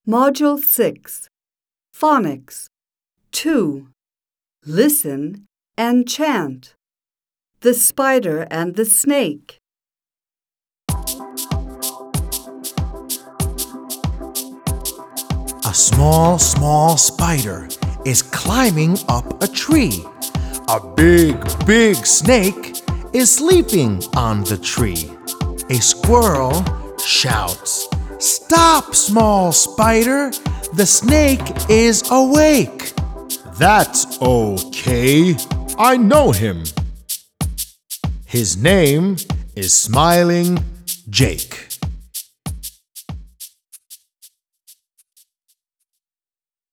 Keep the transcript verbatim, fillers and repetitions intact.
Module six, Phonics. two. Listen and chant. The spider and the snake. A small, small spider is climbing up a tree. A big, big snake is sleeping on the tree. A squirrel shouts, "Stop, small spider! The snake is awake." That's okay. I know him. His name is Smiling Jake.